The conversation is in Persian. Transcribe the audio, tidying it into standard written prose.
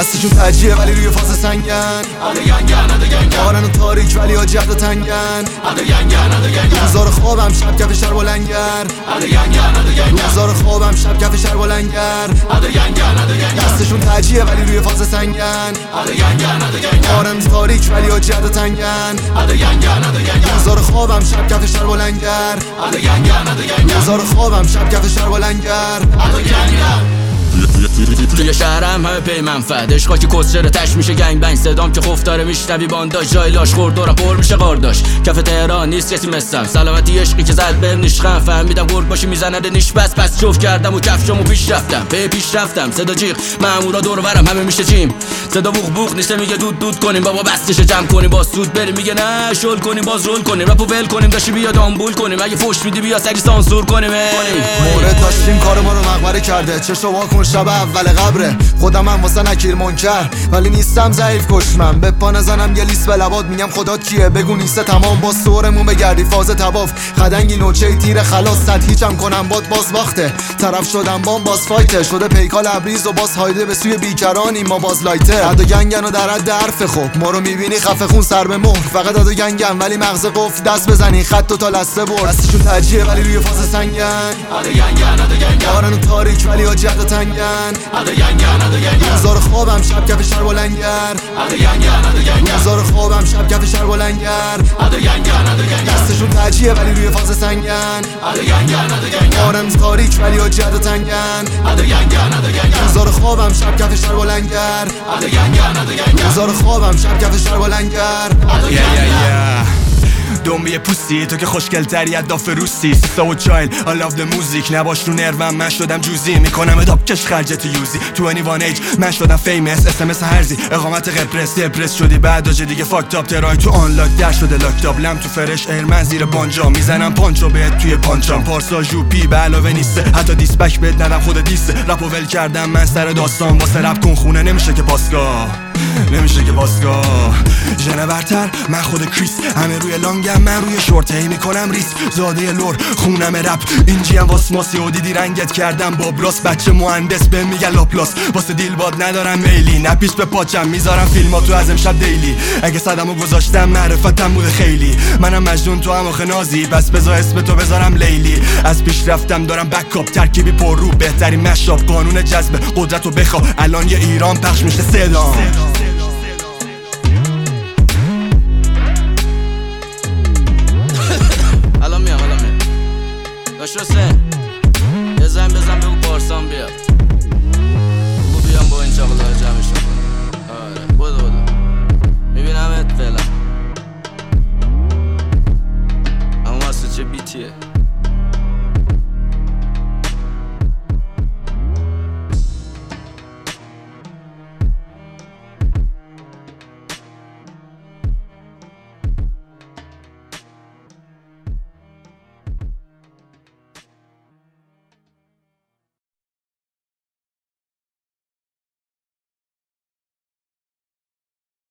دستشون تجیه ولی روی فاز سنگن. آرن و تاریک ولی آجیت و تنگن. روزار خوابم شب کف شهر بلنگر. روزار خوابم شب کف شهر بلنگر. دستشون تجیه ولی روی فاز سنگن. آرن و تاریک ولی آجیت و تنگن. روزار خوابم شب کف شهر بلنگر. روزار خوابم شب کف شهر بلنگر. توی شهرم همه پی منفعت، عشقا که کسچره تش میشه گنگ بنگ، صدام که خفتاره میشنوی بانداش، جای لاش خورد دورم پر میشه قارداش. کف تهران نیست کسی مثلم، سلامتی عشقی که زد بهم نیشخم، فهمیدم گرگ باشی میزنده نیش پس جفت کردم و کفشمو پیش رفتم، پیش رفتم. صدا جیغ مامورا دور و برم همه میشه جیم، صدا بوق نیست میگه دود کنیم، بابا بستش جمع کنیم با سود بریم، میگه نه شل کنیم باز رول کنیم، رپو ول کنیم داشی بیا دامبول کنیم، اگه فوش میدی بیا سری سانسور کنیم. مورد داشتیم کار ما رو مقبره کرده، چشو واکن شب اول قبره. خودم هم واسه نکیر منکر ولی نیستم ضعیف کشمم، به پا نزنم یه لیست به لبات، میگم خدات کیه بگو نیسته تمام، با سورمون بگردی فاز تواف، خدنگی نوچه تیر خلاص، صد هیچم کنم باد باز باخته، طرف شدم بام باز فایته، شده پیکال ابریز و باز هایده به سوی بیکرانی ما باز لایته. عدو گنگن و در حد حرف خوب ما رو میبینی خفه خون سر به مهر، فقط عدو گنگن ولی مغز قفل دست بزنی خط تا لسته برد. دستشون تجیه ولی روی فاز سنگن. آرن و تاریک ولی آجیت و تنگن. روزار خوابم شب کف شهر بلنگر. روزار خوابم شب کف شهر بلنگر. دستشون تجیه ولی روی فاز سنگن. آرن تاریک ولی آجیت و تنگن. روزار خوابم شب کف شهر بلنگر. روزار خوابم شب کف شهر بلنگر. دنبی پوستی تو که خوشگل تری از داف روسی، سیسا و چایل I love the music، نباش رو نروم من شدم جوزی، میکنم اداب کش خرج تو یوزی، 21 ایج من شدم فیمس، SMS هرزی اقامت قبرس، دپرس شدی بعد آجه دیگه فاکت آپ، ترای تو آنلاک در شده لاکتاب، لم تو فرش ایر من زیر بانجا، میزنم پانچو بهت توی پانچام، پارسا ژوپی به علاوه نیسته، حتی دیسپک بهت ندم خود دیسته، رپو ول کردم من سر داستان، واسه رپ کن خونه نمیشه که پاسگاه، نمیشه که پاسگاه. ژنه برتر من خود کریس، همه روی لانگم من روی شورت، هی میکنم ریس زاده لور خونم رپ، اینجی هم واس ماسی و دیدی رنگت کردم با براس، بچه مهندس به میگن لاپلاس، واسه دیل باد ندارم میلی، نپیش به پاچم میذارم فیلماتو از امشب دیلی، اگه صدمو گذاشتم معرفتم بوده خیلی، منم مجنون تو هم آخه نازی، بس بذار اسم تو بذارم لیلی، از پیش رفتم دارم بکاپ، ترکیبی پر رو بهترین مشاب، قانون جذب قدرتو بخوا، الان یه ایران پخش میشه صدا. الان میام داش حسین یه زن بزن بگو پارسان بیاد.